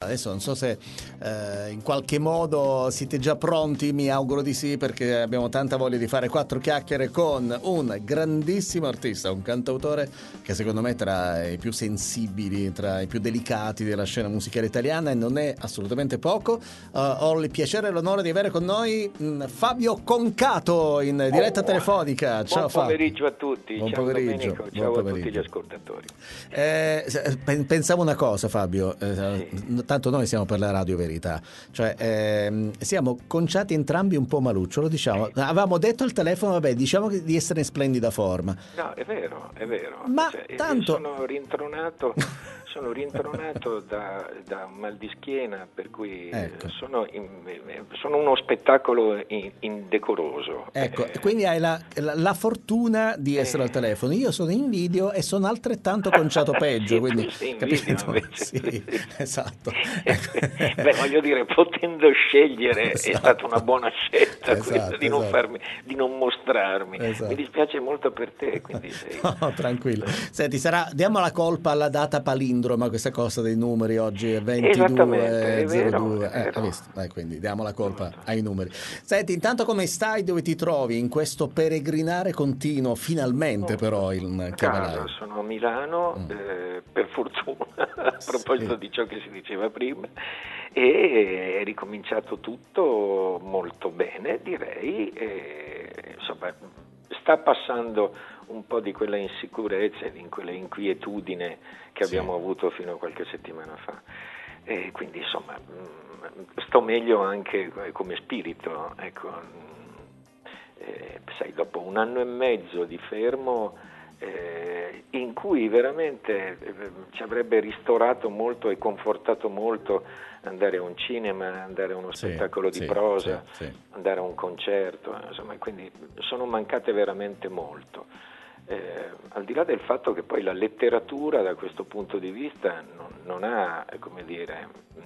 adesso non so se in qualche modo siete già pronti, mi auguro di sì, perché abbiamo tanta voglia di fare 4 chiacchiere con un grandissimo artista, un cantautore che secondo me è tra i più sensibili, tra i più delicati della scena musicale italiana, e non è assolutamente poco. Ho il piacere e l'onore di avere con noi Fabio Concato in diretta telefonica. Ciao Buon pomeriggio a tutti, buon ciao pomeriggio. Domenico, ciao a tutti gli ascoltatori. Pensavo una cosa, Fabio, Sì. tanto noi siamo per la Radio Verità, cioè siamo conciati entrambi un po' maluccio, lo diciamo. Avevamo detto al telefono, vabbè, diciamo di essere in splendida forma. No, è vero. Ma tanto... Sono rintronato da un mal di schiena, per cui ecco. sono uno spettacolo indecoroso. Ecco, quindi hai la fortuna di essere al telefono. Io sono in video e sono altrettanto conciato peggio, sì, quindi sei in capito? video invece. Sì, esatto. Beh, voglio dire, potendo scegliere esatto. È stata una buona scelta, esatto, quella di non mostrarmi. Esatto. Mi dispiace molto per te, quindi sei... No, tranquillo. Senti, diamo la colpa alla data palindroma, questa cosa dei numeri oggi è 22:02. Hai visto? Quindi diamo la colpa ai numeri. Senti, intanto come stai? Dove ti trovi in questo peregrinare continuo? Finalmente però il Chiavalaio. Sono a Milano, per fortuna, a proposito di ciò che si diceva prima, e è ricominciato tutto molto bene, direi. Insomma, sta passando un po' di quella insicurezza e di quella inquietudine che abbiamo avuto fino a qualche settimana fa, e quindi insomma sto meglio anche come spirito, ecco. Sai, dopo un anno e mezzo di fermo in cui veramente ci avrebbe ristorato molto e confortato molto andare a un cinema, andare a uno spettacolo di prosa, andare a un concerto, insomma, quindi sono mancate veramente molto. Al di là del fatto che poi la letteratura da questo punto di vista non ha, come dire,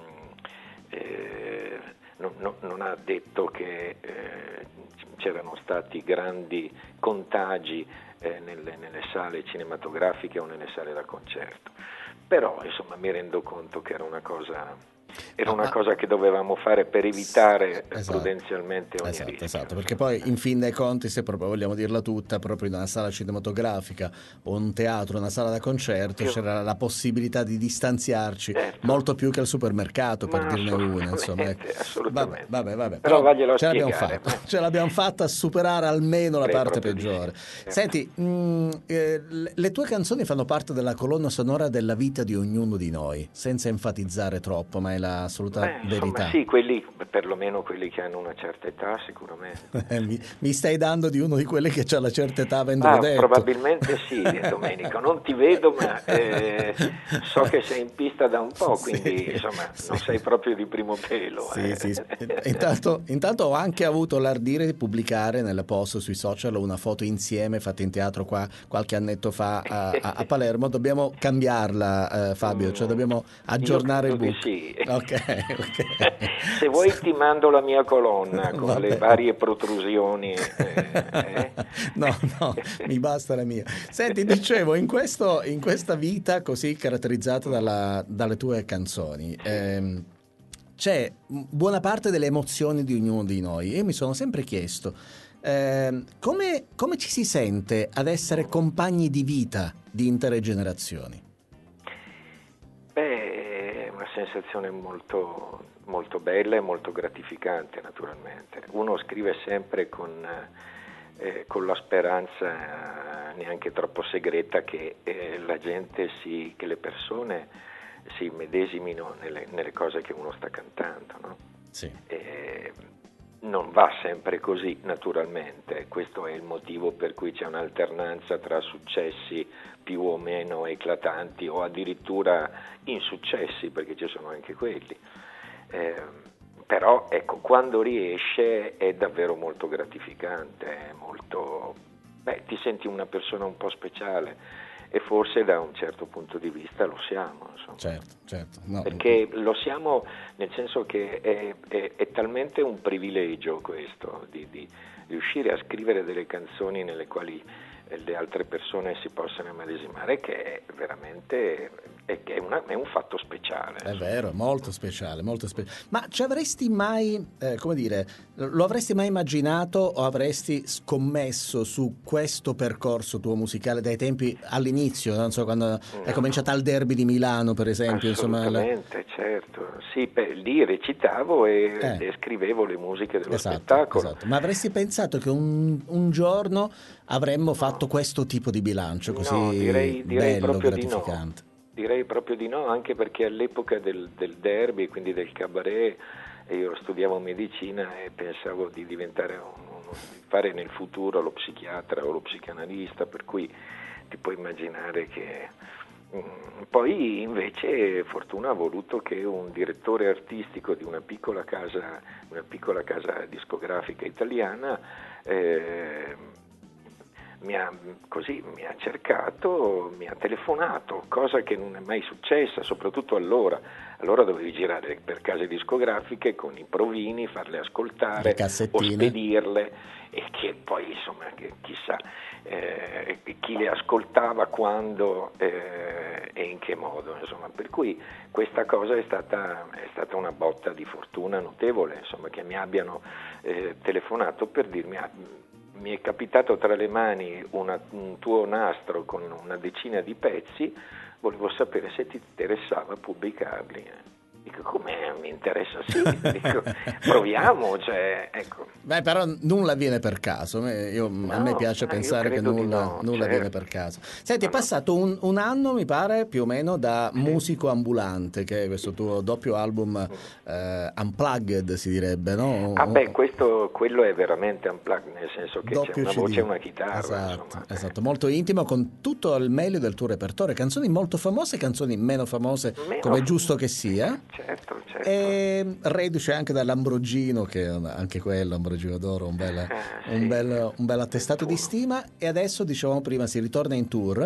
non ha detto che c'erano stati grandi contagi nelle sale cinematografiche o nelle sale da concerto, però insomma mi rendo conto che era una cosa che dovevamo fare per evitare prudenzialmente ogni rischio. Esatto, perché poi in fin dei conti, se proprio vogliamo dirla tutta, proprio in una sala cinematografica o un teatro, una sala da concerto, c'era la possibilità di distanziarci molto più che al supermercato, per dirne una, insomma. Assolutamente. Vabbè. Però ce l'abbiamo fatta a superare almeno la parte peggiore. Senti, le tue canzoni fanno parte della colonna sonora della vita di ognuno di noi, senza enfatizzare troppo, ma è l'assoluta verità. Sì, perlomeno quelli che hanno una certa età, sicuramente. Mi stai dando di uno di quelli che ha la certa età, avendolo detto. Probabilmente sì, Domenico. Non ti vedo, ma so che sei in pista da un po', quindi insomma non sei proprio di primo pelo. Sì. Intanto ho anche avuto l'ardire di pubblicare nella post sui social una foto insieme fatta in teatro qua qualche annetto fa a Palermo. Dobbiamo cambiarla, Fabio, cioè dobbiamo aggiornare il book. Sì. Ok. Se vuoi ti mando la mia colonna con le varie protrusioni. No, mi basta la mia. Senti, dicevo, in questa vita così caratterizzata dalle tue canzoni, c'è buona parte delle emozioni di ognuno di noi. Io mi sono sempre chiesto come ci si sente ad essere compagni di vita di intere generazioni? Sensazione molto, molto bella e molto gratificante, naturalmente. Uno scrive sempre con la speranza neanche troppo segreta che la gente che le persone si medesimino nelle cose che uno sta cantando, no? Sì. Non va sempre così, naturalmente. Questo è il motivo per cui c'è un'alternanza tra successi più o meno eclatanti o addirittura insuccessi, perché ci sono anche quelli. Però ecco, quando riesce è davvero molto gratificante, ti senti una persona un po' speciale, e forse da un certo punto di vista lo siamo, insomma. Certo. No. Perché lo siamo nel senso che è talmente un privilegio questo di riuscire a scrivere delle canzoni nelle quali le altre persone si possano immedesimare, che è veramente che è un fatto speciale. È vero, molto speciale, molto Ma ci avresti mai, come dire, lo avresti mai immaginato o avresti scommesso su questo percorso tuo musicale dai tempi all'inizio, non so, quando è cominciata al Derby di Milano, per esempio? Assolutamente, certo. Sì, lì recitavo e scrivevo le musiche dello spettacolo. Esatto. Ma avresti pensato che un giorno avremmo fatto questo tipo di bilancio così direi bello, proprio gratificante? Direi proprio di no, anche perché all'epoca del derby, quindi del cabaret, io studiavo medicina e pensavo di diventare di fare nel futuro lo psichiatra o lo psicanalista, per cui ti puoi immaginare che poi invece fortuna ha voluto che un direttore artistico di una piccola casa discografica italiana mi ha cercato, mi ha telefonato, cosa che non è mai successa, soprattutto allora. Allora dovevi girare per case discografiche con i provini, farle ascoltare o spedirle, e che poi insomma chissà chi le ascoltava, quando e in che modo, insomma. Per cui questa cosa è stata una botta di fortuna notevole, insomma, che mi abbiano telefonato per dirmi mi è capitato tra le mani un tuo nastro con una decina di pezzi, volevo sapere se ti interessava pubblicarli. Dico, come mi interessa? Sì, dico, proviamo, cioè, ecco. Beh, però nulla viene per caso. A me piace pensare che nulla viene per caso. Senti, è passato un anno, mi pare, più o meno, da Musico Ambulante, che è questo tuo doppio album unplugged, si direbbe, no? Quello è veramente unplugged, nel senso che doppio c'è una CD. voce e una chitarra. Esatto, molto intimo, con tutto il meglio del tuo repertorio, canzoni molto famose, canzoni meno famose, come è giusto che sia. Certo. E reduce anche dall'Ambrogino, che anche quello, Ambrogino d'Oro, un bel attestato di stima. E adesso, dicevamo prima, si ritorna in tour,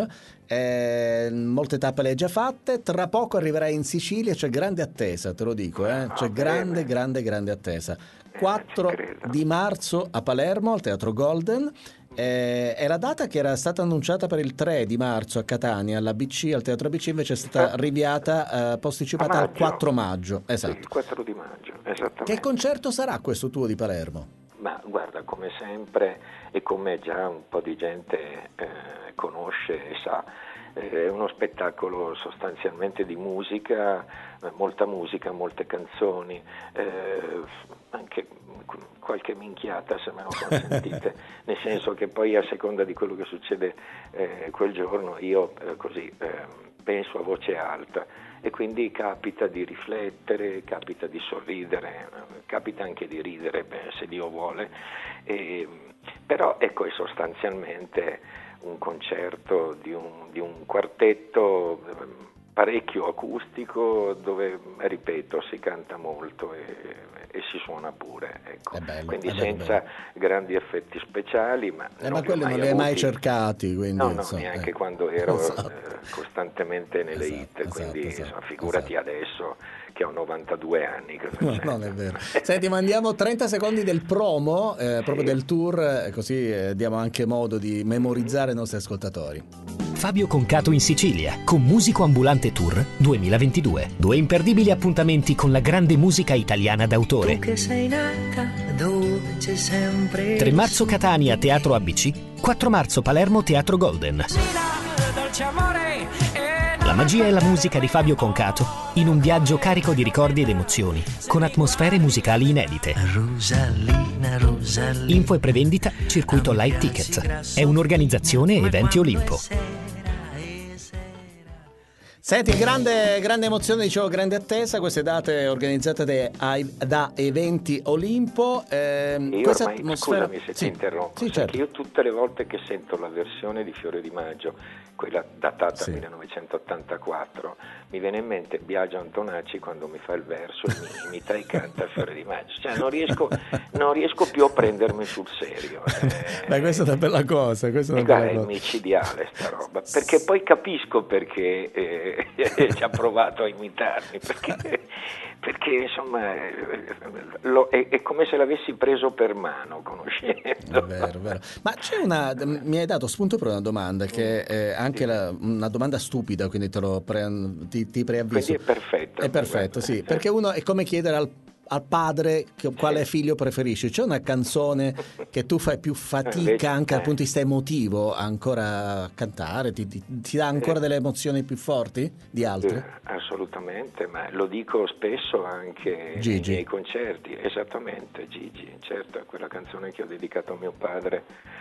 molte tappe le hai già fatte, tra poco arriverai in Sicilia, c'è grande attesa, te lo dico, c'è grande attesa. 4 di marzo a Palermo al Teatro Golden. È la data che era stata annunciata per il 3 di marzo a Catania, all'ABC, al Teatro ABC, invece è stata rinviata, posticipata al 4 maggio. Esatto. Sì, il 4 di maggio, esattamente. Che concerto sarà questo tuo di Palermo? Ma guarda, come sempre, e come già un po' di gente conosce e sa, è uno spettacolo sostanzialmente di musica, molte canzoni, anche qualche minchiata, se me lo consentite, nel senso che poi a seconda di quello che succede quel giorno io penso a voce alta, e quindi capita di riflettere, capita di sorridere, capita anche di ridere, se Dio vuole, però ecco, è sostanzialmente un concerto di un quartetto parecchio acustico, dove, ripeto, si canta molto e si suona pure, ecco. Quindi senza grandi effetti speciali, ma quelli non li hai mai cercati, quindi, no, neanche quando ero costantemente nelle hit, quindi figurati adesso che ho 92 anni. Non è vero. Senti, mandiamo 30 secondi del promo, proprio del tour, così diamo anche modo di memorizzare i nostri ascoltatori. Fabio Concato in Sicilia, con Musico Ambulante Tour 2022. 2 imperdibili appuntamenti con la grande musica italiana d'autore. Tu che sei nata dove c'è sempre 3 marzo Catania, Teatro ABC. 4 marzo Palermo, Teatro Golden. La magia e la musica di Fabio Concato in un viaggio carico di ricordi ed emozioni, con atmosfere musicali inedite. Rosalina. Info e prevendita Circuito Live Ticket. È un'organizzazione Eventi Olimpo. Senti, grande emozione, dicevo, grande attesa, queste date organizzate da Eventi Olimpo. Io ormai, scusami se ti interrompo, sì, certo. Io tutte le volte che sento la versione di Fiore di Maggio, quella datata 1984, mi viene in mente Biagio Antonacci quando mi fa il verso e mi imita e canta Fiore di Maggio, cioè non riesco più a prendermi sul serio. Beh, questa è una bella cosa, è micidiale sta roba, perché poi capisco perché ci ha provato a imitarmi, perché che insomma è come se l'avessi preso per mano conoscendo. È vero. Ma c'è mi hai dato spunto per una domanda che è anche una domanda stupida, quindi ti preavviso. Quindi è perfetto. È perfetto, sì, perché uno è come chiedere al padre quale figlio preferisci. C'è una canzone che tu fai più fatica anche dal punto di vista emotivo ancora a cantare? Ti dà ancora delle emozioni più forti di altre? Assolutamente, ma lo dico spesso anche nei miei concerti. Esattamente, Gigi, certo, è quella canzone che ho dedicato a mio padre,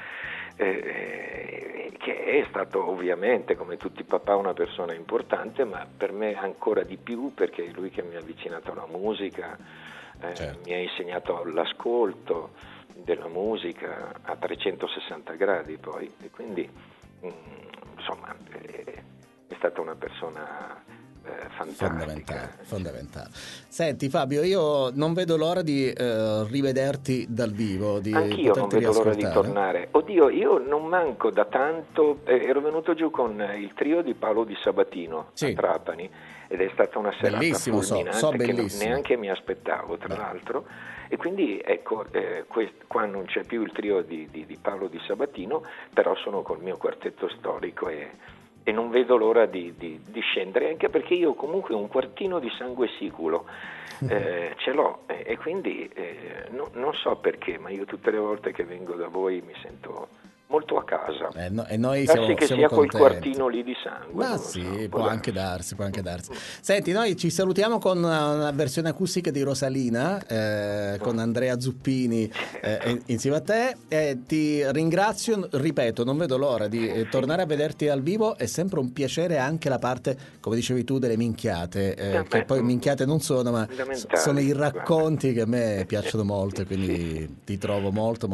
che è stato ovviamente, come tutti i papà, una persona importante, ma per me ancora di più perché è lui che mi ha avvicinato alla musica. Certo. Mi ha insegnato l'ascolto della musica a 360 gradi poi, e quindi insomma è stata una persona fantastica. Fondamentale. Senti Fabio, io non vedo l'ora di rivederti dal vivo, anch'io non vedo l'ora di tornare. Oddio, io non manco da tanto, ero venuto giù con il trio di Paolo Di Sabatino a Trapani, ed è stata una serata bellissimo, fulminante che neanche mi aspettavo, tra l'altro, e quindi ecco, qua non c'è più il trio di Paolo Di Sabatino, però sono col mio quartetto storico e non vedo l'ora di scendere, anche perché io comunque un quartino di sangue siculo ce l'ho, e quindi non so perché, ma io tutte le volte che vengo da voi mi sento molto a casa, e noi siamo che sia contenti. Col quartino lì di sangue. Ma sì, può anche darsi. Senti, noi ci salutiamo con una versione acustica di Rosalina, con Andrea Zuppini insieme a te, ti ringrazio, ripeto, non vedo l'ora di tornare a vederti dal vivo. È sempre un piacere anche la parte, come dicevi tu, delle minchiate, che poi minchiate non sono, ma sono i racconti che a me piacciono molto, e quindi ti trovo molto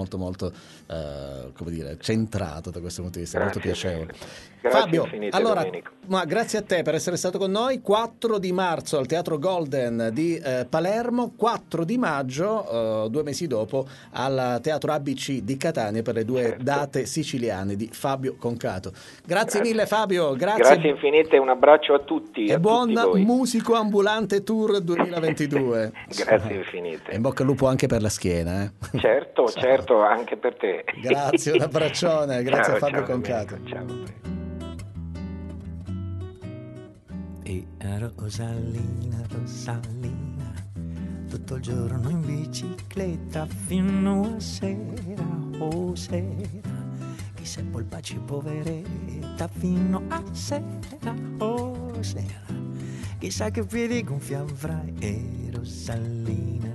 come dire, centrato da questo punto di vista. Molto piacevole. Grazie Fabio, infinite, allora, Domenico. grazie a te per essere stato con noi. 4 di marzo al Teatro Golden di Palermo, 4 di maggio, 2 mesi dopo, al Teatro ABC di Catania per le 2 date siciliane di Fabio Concato. Grazie mille Fabio, grazie infinite, un abbraccio a tutti. E buon Musico Ambulante Tour 2022. Grazie infinite. E in bocca al lupo anche per la schiena. Certo, anche per te. Grazie, un abbraccione, grazie a Fabio Concato. Ciao. E Rosalina, tutto il giorno in bicicletta fino a sera, oh sera, chi se polpaci poveretta fino a sera, oh sera, chissà che piedi gonfi avrai. E Rosalina,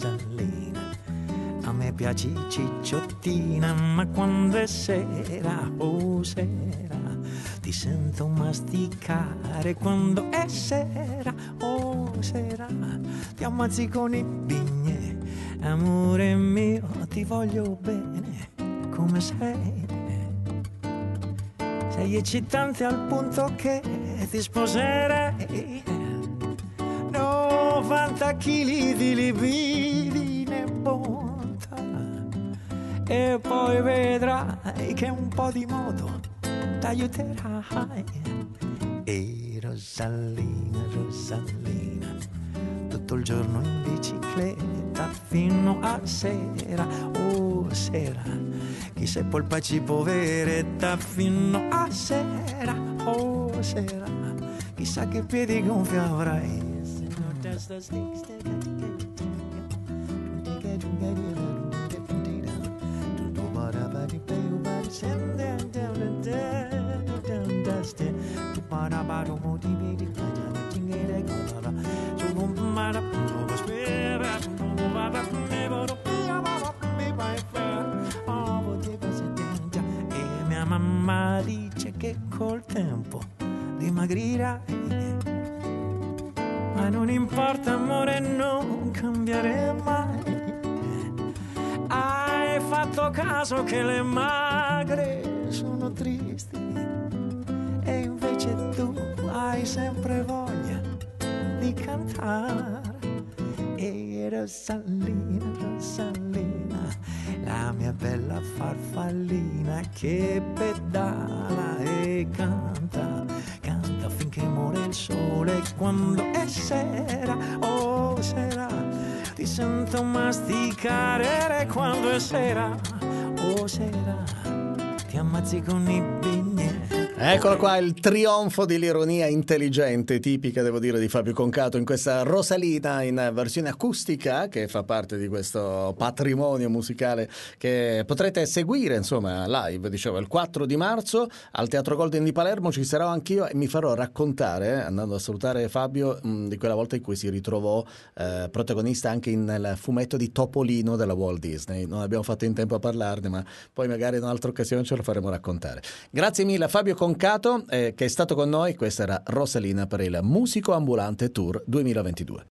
a me piaci cicciottina, ma quando è sera, oh sera, ti sento masticare. Quando è sera, oh sera, ti ammazzi con i bignè. Amore mio, ti voglio bene come sei. Sei eccitante al punto che ti sposerei. 90 chili di libidine bontà, e poi vedrai che un po' di modo t'aiuterai. E Rosalina, tutto il giorno in bicicletta fino a sera, oh sera, chi se polpaci poveretta fino a sera, oh sera, chissà che piedi gonfi avrai. E mia mamma dice che col tempo dimagrirai, ma non importa amore, non cambiare mai. Hai fatto caso che le magre sono tristi, e invece tu hai sempre voglia di cantare. E Rosalina, la mia bella farfallina che pedala e canta finché muore il sole. Quando è sera, oh sera, ti sento masticare quando è sera, oh sera, ti ammazzi con i bignè. Eccolo qua, il trionfo dell'ironia intelligente, tipica, devo dire, di Fabio Concato in questa Rosalina in versione acustica, che fa parte di questo patrimonio musicale che potrete seguire, insomma, live, dicevo, il 4 di marzo al Teatro Golden di Palermo. Ci sarò anch'io e mi farò raccontare, andando a salutare Fabio, di quella volta in cui si ritrovò protagonista anche nel fumetto di Topolino della Walt Disney. Non abbiamo fatto in tempo a parlarne, ma poi magari in un'altra occasione ce lo faremo raccontare. Grazie mille a Fabio Concato che è stato con noi. Questa era Rosalina per il Musico Ambulante Tour 2022.